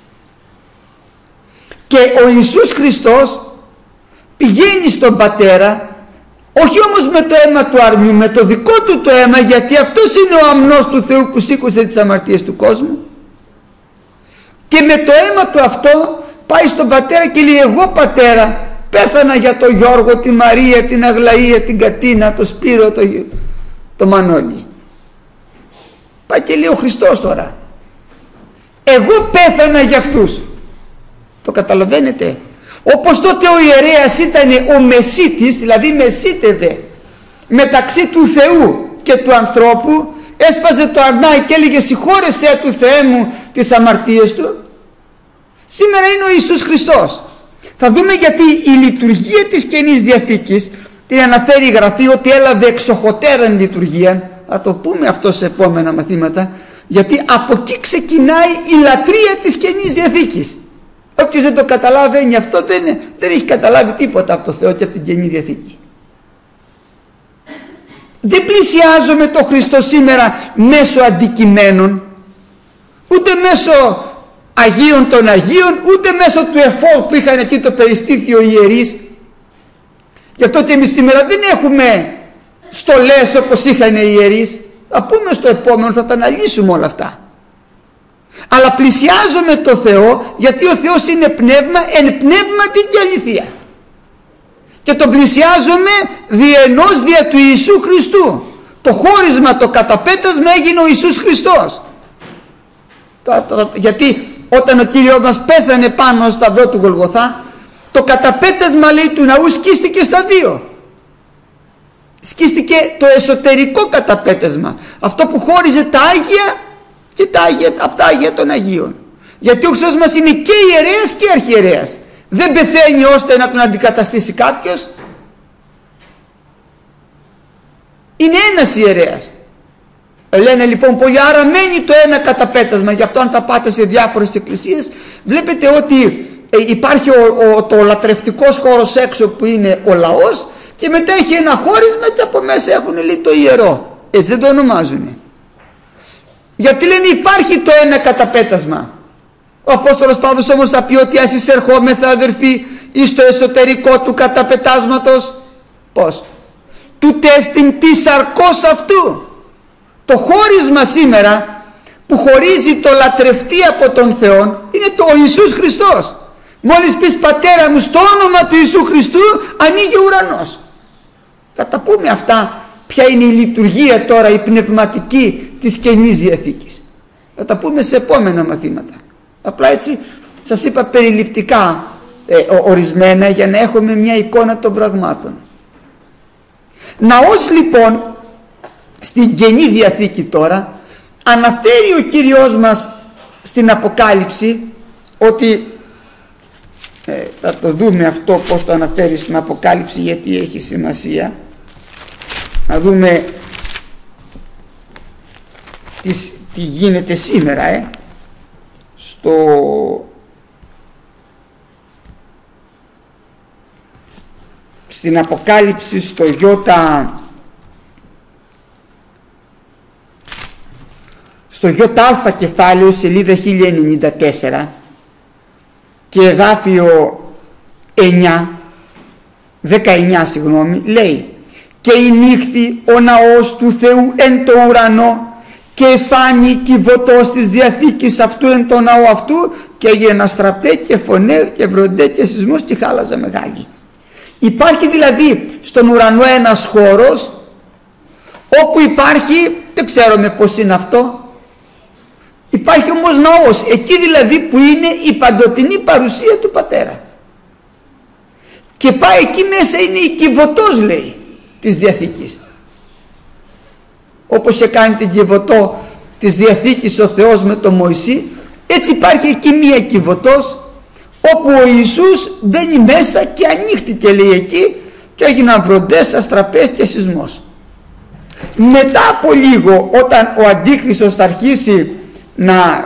και ο Ιησούς Χριστός πηγαίνει στον Πατέρα, όχι όμως με το αίμα του αρνιού, με το δικό του το αίμα, γιατί αυτός είναι ο αμνός του Θεού που σήκωσε τις αμαρτίες του κόσμου, και με το αίμα του αυτό πάει στον Πατέρα και λέει, εγώ Πατέρα πέθανα για τον Γιώργο, τη Μαρία, την Αγλαία, την Κατίνα, το Σπύρο, το, το Μανώλη. Πάει και λέει ο Χριστός τώρα, εγώ πέθανα για αυτούς. Το καταλαβαίνετε? Όπως τότε ο ιερέας ήταν ο μεσίτης, δηλαδή μεσίτευε μεταξύ του Θεού και του ανθρώπου, έσπαζε το αρνάι και έλεγε συγχώρεσέ του Θεέ μου τις αμαρτίες του. Σήμερα είναι ο Ιησούς Χριστός. Θα δούμε γιατί η λειτουργία της Καινής Διαθήκης την αναφέρει η Γραφή ότι έλαβε εξοχοτέραν λειτουργία. Θα το πούμε αυτό σε επόμενα μαθήματα, γιατί από εκεί ξεκινάει η λατρεία της Καινής Διαθήκης. Όποιος δεν το καταλαβαίνει αυτό δεν, δεν έχει καταλάβει τίποτα από το Θεό και από την Καινή Διαθήκη. Δεν πλησιάζουμε τον Χριστό σήμερα μέσω αντικειμένων, ούτε μέσω Αγίων των Αγίων, ούτε μέσω του εφόδου που είχαν εκεί το περιστήθιο οι ιερείς. Γι' αυτό και εμείς σήμερα δεν έχουμε στολές όπως είχαν οι ιερείς. Θα πούμε στο επόμενο, θα τα αναλύσουμε όλα αυτά. Αλλά πλησιάζουμε το Θεό γιατί ο Θεός είναι πνεύμα, εν πνεύματι και αληθεία. Και τον πλησιάζουμε διενός δια του Ιησού Χριστού. Το χώρισμα, το καταπέτασμα έγινε ο Ιησούς Χριστός. Γιατί όταν ο Κύριος μας πέθανε πάνω στο σταυρό του Γολγοθά, το καταπέτασμα, λέει, του ναού σκίστηκε στα δύο. Σκίστηκε το εσωτερικό καταπέτασμα, αυτό που χώριζε τα Άγια και τα Άγια, από τα Άγια των Αγίων. Γιατί ο Χριστός μας είναι και ιερέας και αρχιερέας. Δεν πεθαίνει ώστε να τον αντικαταστήσει κάποιος. Είναι ένας ιερέας. Λένε λοιπόν πολλοί, άρα μένει το ένα καταπέτασμα. Γι' αυτό αν θα πάτε σε διάφορες εκκλησίες βλέπετε ότι υπάρχει ο, ο, το λατρευτικός χώρος έξω που είναι ο λαός, και μετά έχει ένα χώρισμα και από μέσα έχουν, λέει, το ιερό. Έτσι δεν το ονομάζουν. Γιατί λένε υπάρχει το ένα καταπέτασμα. Ο Απόστολος Παύλος όμως θα πει ότι ας εισερχόμεθα, αδερφοί, εις το εσωτερικό του καταπετάσματος. Πώς? Του τέστην της σαρκός αυτού. Το χώρισμα σήμερα που χωρίζει το λατρευτή από τον Θεό είναι το ο Ιησούς Χριστός. Μόλις πεις Πατέρα μου στο όνομα του Ιησού Χριστού, ανοίγει ο ουρανός. Θα τα πούμε αυτά, ποια είναι η λειτουργία τώρα η πνευματική της Καινής Διαθήκης. Θα τα πούμε σε επόμενα μαθήματα. Απλά έτσι σας είπα περιληπτικά ε, ορισμένα για να έχουμε μια εικόνα των πραγμάτων. Ναός λοιπόν στην Καινή Διαθήκη τώρα αναφέρει ο Κύριος μας στην Αποκάλυψη ότι ε, θα το δούμε αυτό πως το αναφέρει στην Αποκάλυψη, γιατί έχει σημασία να δούμε τι, τι γίνεται σήμερα ε, στο στην Αποκάλυψη στο Ιώτα στο ΙΑ κεφάλαιο σελίδα χίλια ενενήντα τέσσερα και εδάφιο εννιά, δεκαεννιά συγγνώμη, λέει: «Και ηνύχθη ο ναός του Θεού εν το ουρανό και εφάνει κυβωτός της Διαθήκης αυτού εν το ναό αυτού και έγινε αστραπέ και φωνέ και βροντέ και σεισμός και χάλαζα μεγάλη». Υπάρχει δηλαδή στον ουρανό ένας χώρος όπου υπάρχει, δεν ξέρουμε πως είναι αυτό, υπάρχει όμως ναός, εκεί δηλαδή που είναι η παντοτινή παρουσία του Πατέρα. Και πάει εκεί μέσα, είναι η κυβωτός, λέει, της Διαθήκης. Όπως έκανε την κυβωτό της Διαθήκης ο Θεός με τον Μωυσή, έτσι υπάρχει εκεί μία κυβωτός όπου ο Ιησούς μπαίνει μέσα και ανοίχτηκε, λέει, εκεί και έγιναν βροντές, αστραπές και σεισμός. Μετά από λίγο, όταν ο Αντίχριστος θα αρχίσει να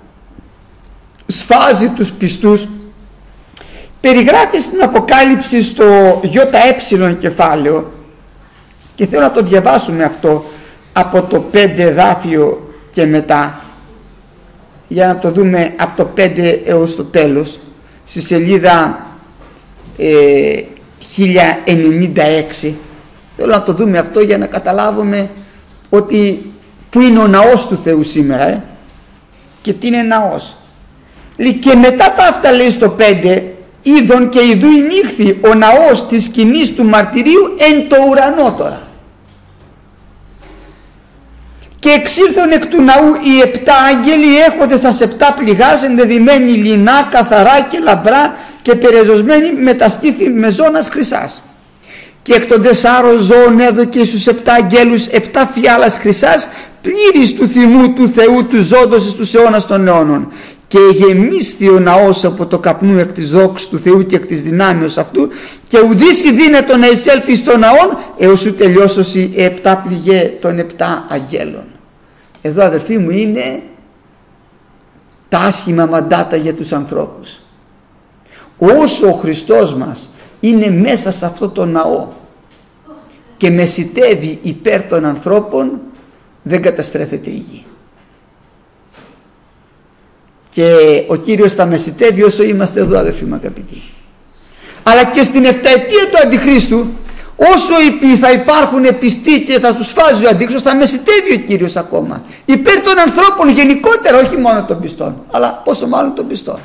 σφάζει τους πιστούς, περιγράφει στην Αποκάλυψη στο ΙΕ κεφάλαιο, και θέλω να το διαβάσουμε αυτό από το πέντε εδάφιο και μετά, για να το δούμε από το πέντε έως το τέλος, στη σελίδα ε, χίλια ενενήντα έξι. Θέλω να το δούμε αυτό για να καταλάβουμε ότι που είναι ο ναός του Θεού σήμερα ε, και τι είναι ναός. Και μετά τα αυτά, λέει στο πέντε, είδον και ιδού ηνύχθη ο ναός της σκηνής του μαρτυρίου εν το ουρανό τώρα. Και εξήλθον εκ του ναού οι επτά άγγελοι έχοντες τα επτά πληγάς, ενδεδειμένοι λινά, καθαρά και λαμπρά και περεζωσμένοι με τα στήθη με ζώνας χρυσάς. Και εκ των τεσσάρων ζώων έδωκε στους επτά αγγέλους επτά φιάλας χρυσάς, πλήρης του θυμού του Θεού του ζώντος στους αιώνας των αιώνων. Και γεμίσθη ο ναός από το καπνού εκ της δόξης του Θεού και εκ της δυνάμεως αυτού, και ουδής δύνατο να εισέλθει στον ναόν έως σου τελειώσωση επτά πληγέ των επτά αγγέλων. Εδώ, αδερφοί μου, είναι τα άσχημα μαντάτα για τους ανθρώπους. Όσο ο Χριστός μας είναι μέσα σε αυτό το ναό και μεσιτεύει υπέρ των ανθρώπων, δεν καταστρέφεται η γη. Και ο Κύριος θα μεσιτεύει όσο είμαστε εδώ, αδερφοί μου αγαπητοί. Αλλά και στην επταετία του Αντιχρίστου, όσο θα υπάρχουν πιστοί και θα τους φάζει ο Αντίχριστος, θα μεσιτεύει ο Κύριος ακόμα υπέρ των ανθρώπων γενικότερα, όχι μόνο των πιστών, αλλά πόσο μάλλον των πιστών.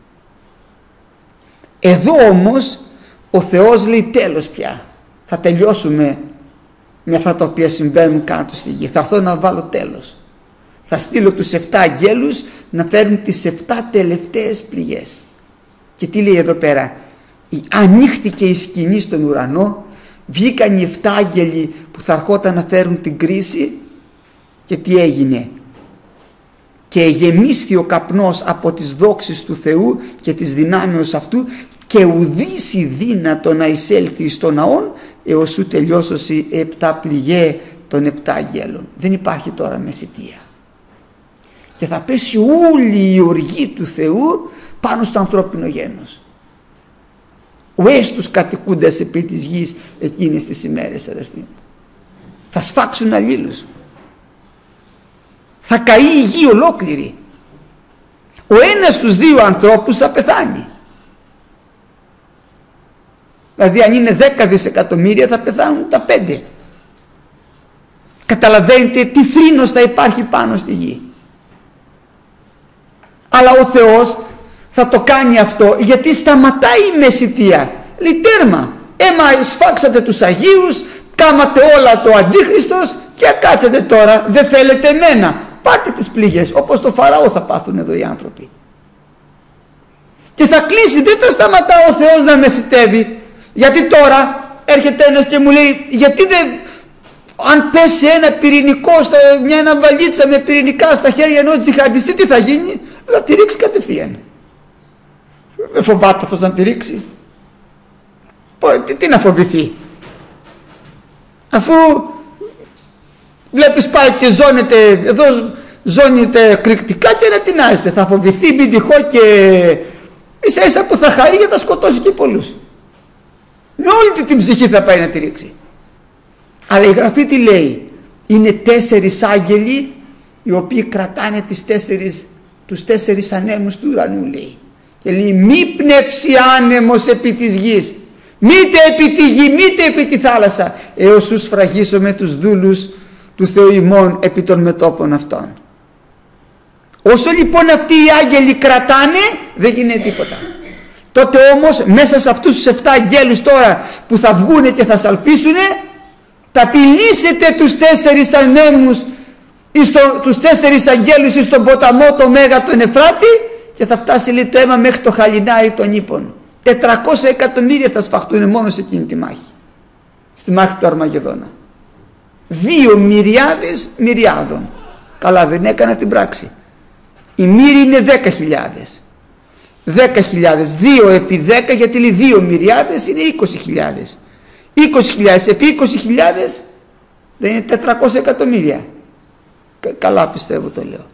Εδώ όμως ο Θεός λέει τέλος πια, θα τελειώσουμε με αυτά τα οποία συμβαίνουν κάτω στη γη, θα έρθω να βάλω τέλος. Θα στείλω τους επτά αγγέλους να φέρουν τις επτά τελευταίες πληγές. Και τι λέει εδώ πέρα? Ανοίχθηκε η σκηνή στον ουρανό, βγήκαν οι επτά άγγελοι που θα ερχόταν να φέρουν την κρίση, και τι έγινε? Και γεμίσθη ο καπνός από τις δόξεις του Θεού και της δυνάμεως αυτού, και ουδήσει δύνατο να εισέλθει στον ναόν έως σου τελειώσωση επτά πληγέ των επτά αγγέλων. Δεν υπάρχει τώρα μεσιτεία. Και θα πέσει όλη η οργή του Θεού πάνω στο ανθρώπινο γένος. Ουές τους κατοικούντες επί της γης εκείνες τις ημέρες, αδερφοί μου. Θα σφάξουν αλλήλους. Θα καεί η γη ολόκληρη. Ο ένας στους δύο ανθρώπους θα πεθάνει. Δηλαδή αν είναι δέκα δισεκατομμύρια θα πεθάνουν τα πέντε. Καταλαβαίνετε τι θρήνος θα υπάρχει πάνω στη γη. Αλλά ο Θεός θα το κάνει αυτό γιατί σταματάει η μεσιτεία. Λέει τέρμα, έμα σφάξατε τους Αγίους, κάματε όλα το Αντίχριστος και κάτσετε τώρα, δεν θέλετε εμένα, πάρτε τις πληγές, όπως το Φαραώ θα πάθουν εδώ οι άνθρωποι. Και θα κλείσει, δεν θα σταματά ο Θεός να μεσιτεύει, γιατί τώρα έρχεται ένας και μου λέει γιατί δεν αν πέσει ένα πυρηνικό, μια ένα βαλίτσα με πυρηνικά στα χέρια ενός τζιχαντιστή, τι θα γίνει? Θα τη ρίξει κατευθείαν. Δεν φοβάται αυτός να τη ρίξει? Τι, τι να φοβηθεί? Αφού βλέπεις πάει και ζώνεται, εδώ ζώνεται κρυκτικά και να τεινάζεται, θα φοβηθεί μην τυχό και ίσα ίσα που θα χαρεί και θα σκοτώσει και πολλούς. Με όλη του την ψυχή θα πάει να τη ρίξει. Αλλά η Γραφή τι λέει? Είναι τέσσερις άγγελοι οι οποίοι κρατάνε τις τέσσερις, τους τέσσερις ανέμους του ουρανού, λέει. Και λέει μη πνεύσει άνεμος επί της γης, μήτε επί τη γη, μήτε επί τη θάλασσα, έως σου σφραγίσω με τους δούλους του Θεού ημών επί των μετώπων αυτών. Όσο λοιπόν αυτοί οι άγγελοι κρατάνε, δεν γίνεται τίποτα. Τότε όμως μέσα σε αυτούς τους εφτά αγγέλους τώρα που θα βγούνε και θα σαλπίσουνε, θα πηλήσετε τους τέσσερις ανέμους, στο, τους τέσσερις αγγέλους στον ποταμό το Μέγα τον Εφράτη, και θα φτάσει, λέει, το αίμα μέχρι το χαλινάρι των ύπων. τετρακόσια εκατομμύρια θα σφαχτούν μόνο σε εκείνη τη μάχη, στη μάχη του Αρμαγεδόνα. Δύο μυριάδες μυριάδων. Καλά, δεν έκανα την πράξη. Η μοίρη είναι δέκα χιλιάδες. δέκα χιλιάδες, δύο επί δέκα, γιατί λέει δύο μυριάδες είναι είκοσι χιλιάδες. είκοσι χιλιάδες επί είκοσι χιλιάδες δεν είναι τετρακόσια εκατομμύρια. Καλά πιστεύω το λέω.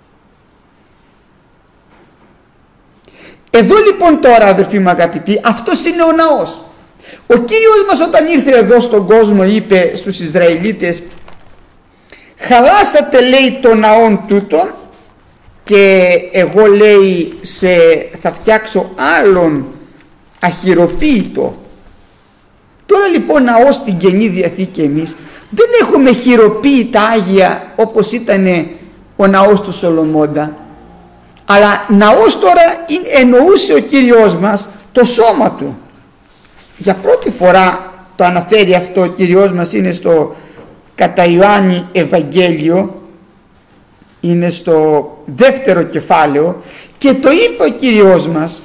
Εδώ λοιπόν τώρα, αδερφοί μου αγαπητοί, αυτός είναι ο ναός. Ο Κύριος μας όταν ήρθε εδώ στον κόσμο είπε στους Ισραηλίτες, χαλάσατε, λέει, το ναόν τούτον και εγώ, λέει, σε, θα φτιάξω άλλον αχυροποίητο. Τώρα λοιπόν ναός στην Καινή Διαθήκη εμείς δεν έχουμε χειροποίητα Άγια όπως ήταν ο ναός του Σολομώντα, αλλά ναός τώρα εννοούσε ο Κύριος μας το σώμα του. Για πρώτη φορά το αναφέρει αυτό ο Κύριος μας, είναι στο κατά Ιωάννη Ευαγγέλιο, είναι στο δεύτερο κεφάλαιο, και το είπε ο Κύριος μας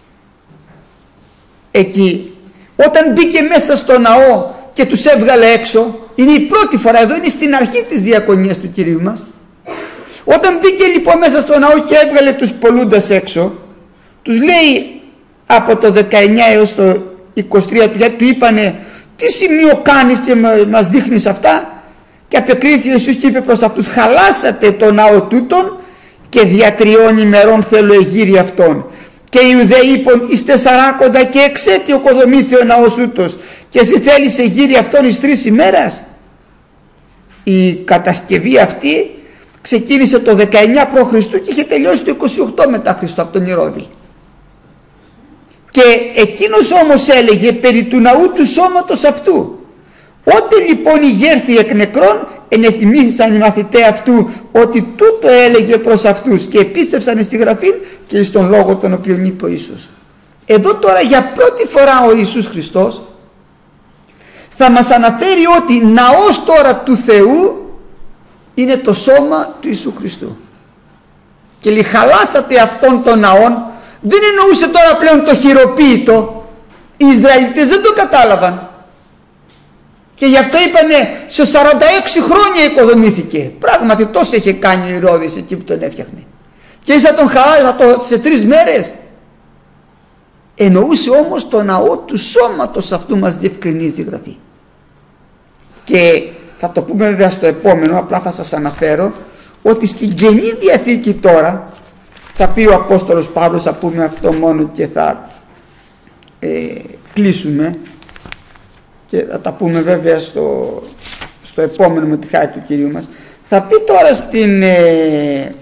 εκεί όταν μπήκε μέσα στο ναό και τους έβγαλε έξω. Είναι η πρώτη φορά, εδώ είναι στην αρχή της διακονίας του Κυρίου μας. Όταν μπήκε λοιπόν μέσα στο ναό και έβγαλε τους πολλούντας έξω, τους λέει από το δεκαεννιά έως το είκοσι τρία του, γιατί του είπανε τι σημείο κάνεις και μας δείχνεις αυτά, και απεκρίθη ο Ιησούς και είπε προς αυτούς, χαλάσατε το ναό τούτον και δια τριών ημερών θέλω εγείρει αυτόν. Και οι Ιουδαίοι είπαν, εις τεσσαράκοντα και εξέτειο οικοδομήθη ο ναός ούτως και εσύ θέλεις εγείρει αυτόν εις τρεις ημέρας? Η κατασκευή αυτή ξεκίνησε το δεκαεννιά προ Χριστού και είχε τελειώσει το είκοσι οκτώ μετά Χριστό από τον Ηρώδη. Και εκείνος όμως έλεγε περί του ναού του σώματος αυτού. Ότε λοιπόν ηγέρθη εκ νεκρών, ενεθυμήθησαν οι μαθηταί αυτού ότι τούτο έλεγε προς αυτούς και επίστευσαν στη Γραφή και στον λόγο τον οποίον είπε ο Ιησούς. Εδώ τώρα για πρώτη φορά ο Ιησούς Χριστός θα μας αναφέρει ότι ναός τώρα του Θεού είναι το σώμα του Ιησού Χριστού. Και λέει χαλάσατε αυτόν τον ναόν, δεν εννοούσε τώρα πλέον το χειροποίητο. Οι Ισραηλιτές δεν το κατάλαβαν. Και γι' αυτό είπανε σε σαράντα έξι χρόνια οικοδομήθηκε. Πράγματι τόσο είχε κάνει ο Ηρώδης εκεί που τον έφτιαχνε. Και θα τον χαλάσει το, σε τρεις μέρες. Εννοούσε όμως το ναό του σώματος αυτού, μας διευκρινίζει η Γραφή. Και θα το πούμε βέβαια στο επόμενο, απλά θα σας αναφέρω ότι στην Καινή Διαθήκη τώρα θα πει ο Απόστολος Παύλος, θα πούμε αυτό μόνο και θα ε, κλείσουμε, και θα τα πούμε βέβαια στο, στο επόμενο με τη χάρη του Κυρίου μας. Θα πει τώρα στην ε,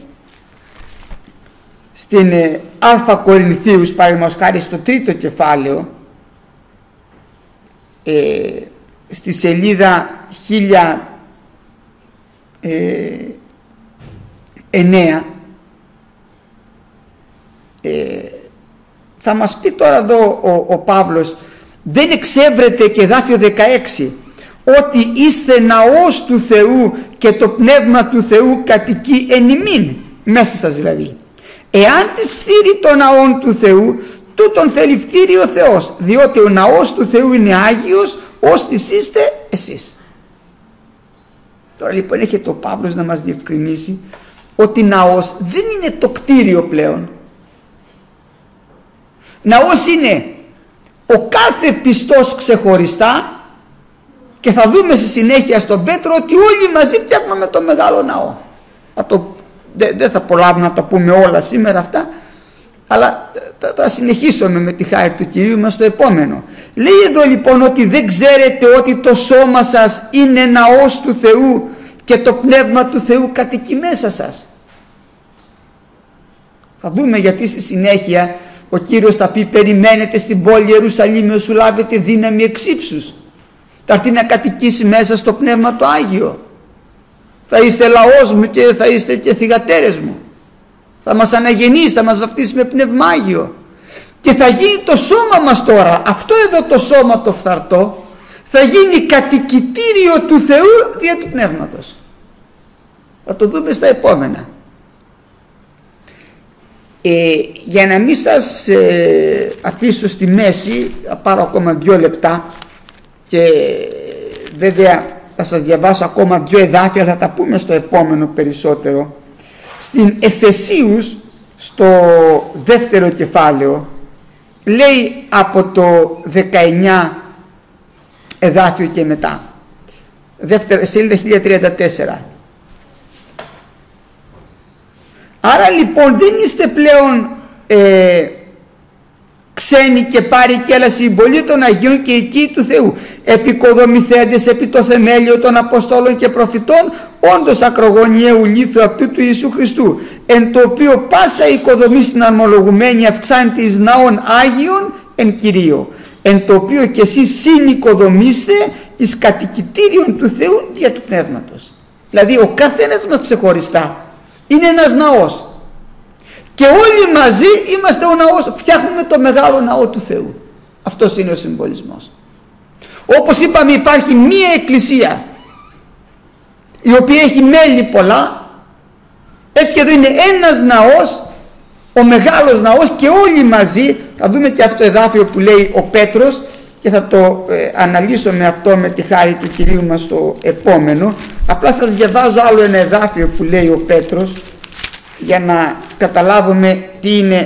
στην ε, Α Κορινθίους παραδείγματος χάρη στο τρίτο κεφάλαιο, ε, στη σελίδα χίλια εννέα, ε, θα μας πει τώρα εδώ ο, ο Παύλος, δεν εξέβρετε, και εδάφιο δεκαέξι, ότι είστε ναός του Θεού και το πνεύμα του Θεού κατοικεί εν ημίν, μέσα σας δηλαδή. Εάν της φθείρει το ναόν του Θεού, τούτον θέλει φθείρει ο Θεός, διότι ο ναός του Θεού είναι Άγιος, ως της είστε εσείς. Τώρα λοιπόν έρχεται ο Παύλος να μας διευκρινίσει ότι ναός δεν είναι το κτίριο πλέον. Ναός είναι ο κάθε πιστός ξεχωριστά, και θα δούμε στη συνέχεια στον Πέτρο ότι όλοι μαζί φτιάχνουμε το μεγάλο ναό. Το, δεν δε θα προλάβουμε να τα πούμε όλα σήμερα αυτά, αλλά θα, θα συνεχίσουμε με τη χάρη του Κυρίου μας στο επόμενο. Λέει εδώ λοιπόν ότι δεν ξέρετε ότι το σώμα σας είναι ναός του Θεού και το πνεύμα του Θεού κατοικεί μέσα σας. Θα δούμε γιατί στη συνέχεια ο Κύριος θα πει: περιμένετε στην πόλη Ιερουσαλήμ σου λάβετε δύναμη εξ ύψους. Θα έρθει να κατοικήσει μέσα στο πνεύμα το Άγιο. Θα είστε λαός μου και θα είστε και θυγατέρες μου. Θα μας αναγεννήσει, θα μας βαπτίσει με πνεύμα Άγιο. Και θα γίνει το σώμα μας τώρα, αυτό εδώ το σώμα το φθαρτό, θα γίνει κατοικητήριο του Θεού δια του πνεύματος. Θα το δούμε στα επόμενα. Ε, για να μην σας ε, αφήσω στη μέση, θα πάρω ακόμα δύο λεπτά και βέβαια θα σας διαβάσω ακόμα δύο εδάφια, θα τα πούμε στο επόμενο περισσότερο. Στην Εφεσίους, στο δεύτερο κεφάλαιο, λέει από το δεκαεννιά εδάφιο και μετά, δεύτερο, σελίδα χίλια τριάντα τέσσερα. Άρα λοιπόν δεν είστε πλέον ε, ξένοι και πάροι και έλα συμπολοί των Αγίων και οικοί του Θεού, επικοδομηθέντες επί το θεμέλιο των Αποστόλων και Προφητών, όντως ακρογωνιαίου λίθου αυτού του Ιησού Χριστού, εν το οποίο πάσα οικοδομή συναρμολογουμένη αυξάνεται εις ναών Άγιων εν Κυρίω, εν το οποίο και εσείς συνοικοδομήστε εις κατοικητήριον του Θεού δια του Πνεύματος. Δηλαδή ο καθένας μας ξεχωριστά είναι ένας ναός και όλοι μαζί είμαστε ο ναός, φτιάχνουμε το μεγάλο ναό του Θεού. Αυτός είναι ο συμβολισμός. Όπως είπαμε, υπάρχει μία εκκλησία η οποία έχει μέλη πολλά, έτσι και εδώ είναι ένας ναός, ο μεγάλος ναός, και όλοι μαζί. Θα δούμε και αυτό το εδάφιο που λέει ο Πέτρος και θα το ε, αναλύσω με αυτό με τη χάρη του Κυρίου μας στο επόμενο. Απλά σας διαβάζω άλλο ένα εδάφιο που λέει ο Πέτρος για να καταλάβουμε τι είναι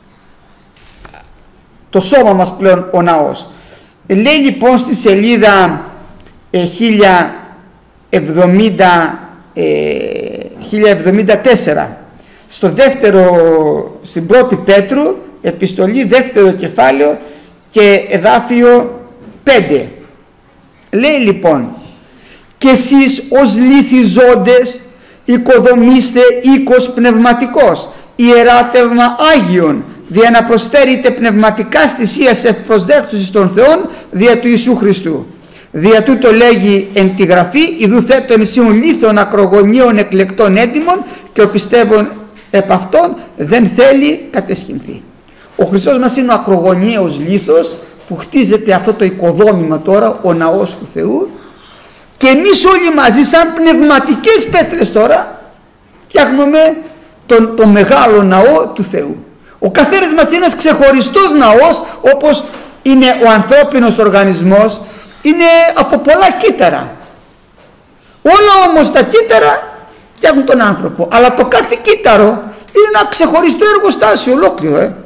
το σώμα μας πλέον ο ναός. Λέει λοιπόν στη σελίδα ε, χίλια εβδομήντα τέσσερα, στο δεύτερο, στην πρώτη Πέτρου επιστολή, δεύτερο κεφάλαιο και εδάφιο πέντε, λέει λοιπόν: και εσείς ως λίθοι ζώντες οικοδομήστε οίκος πνευματικός, ιεράτευμα Άγιον, δια να προσφέρετε πνευματικά θυσίας ευπροσδέκτους εις των Θεών δια του Ιησού Χριστού. Δια τούτο λέγει εν τη γραφή: ιδού θέτων ισίων λίθων ακρογωνίων εκλεκτών έντιμων, και ο πιστεύων επ' αυτών δεν θέλει κατεσχυνθεί. Ο Χριστός μας είναι ο ακρογωνιαίος λίθος που χτίζεται αυτό το οικοδόμημα τώρα, ο ναός του Θεού, και εμείς όλοι μαζί σαν πνευματικές πέτρες τώρα φτιάχνουμε τον, τον μεγάλο ναό του Θεού. Ο καθένας μας είναι ένας ξεχωριστός ναός, όπως είναι ο ανθρώπινος οργανισμός, είναι από πολλά κύτταρα. Όλα όμως τα κύτταρα φτιάχνουν τον άνθρωπο, αλλά το κάθε κύτταρο είναι ένα ξεχωριστό εργοστάσιο ολόκληρο. Ε.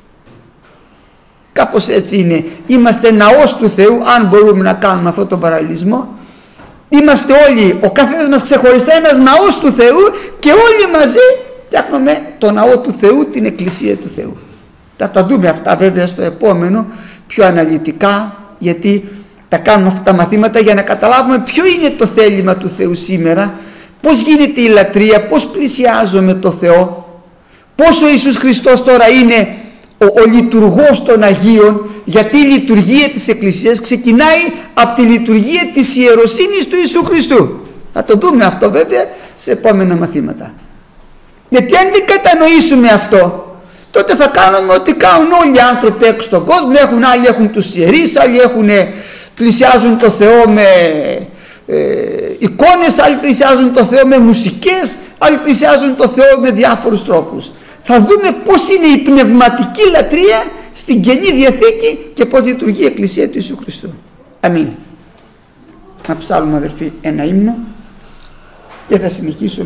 Κάπως έτσι είναι. Είμαστε ναός του Θεού, αν μπορούμε να κάνουμε αυτόν τον παραλληλισμό. Είμαστε όλοι, ο καθένας μας ξεχωριστά, ένας ναός του Θεού, και όλοι μαζί φτιάχνουμε το ναό του Θεού, την εκκλησία του Θεού. Θα τα δούμε αυτά βέβαια στο επόμενο πιο αναλυτικά, γιατί τα κάνουμε αυτά τα μαθήματα για να καταλάβουμε ποιο είναι το θέλημα του Θεού σήμερα, πώς γίνεται η λατρεία, πώς πλησιάζουμε το Θεό, πώς ο Ιησούς Χριστός τώρα είναι ο, ο λειτουργός των Αγίων, γιατί η λειτουργία της Εκκλησίας ξεκινάει από τη λειτουργία της ιεροσύνης του Ιησού Χριστού. Θα το δούμε αυτό βέβαια σε επόμενα μαθήματα. Γιατί αν δεν κατανοήσουμε αυτό, τότε θα κάνουμε ό,τι κάνουν όλοι οι άνθρωποι έξω στον κόσμο. Έχουν, άλλοι έχουν τους ιερείς, άλλοι έχουν, πλησιάζουν το Θεό με ε, εικόνες, άλλοι πλησιάζουν το Θεό με μουσικές, άλλοι πλησιάζουν το Θεό με διάφορους τρόπους. Θα δούμε πώς είναι η πνευματική λατρεία στην Καινή Διαθήκη και πώς λειτουργεί η Εκκλησία του Ιησού Χριστού. Αμήν. Να ψάλουμε αδερφοί ένα ύμνο. και θα συνεχίσω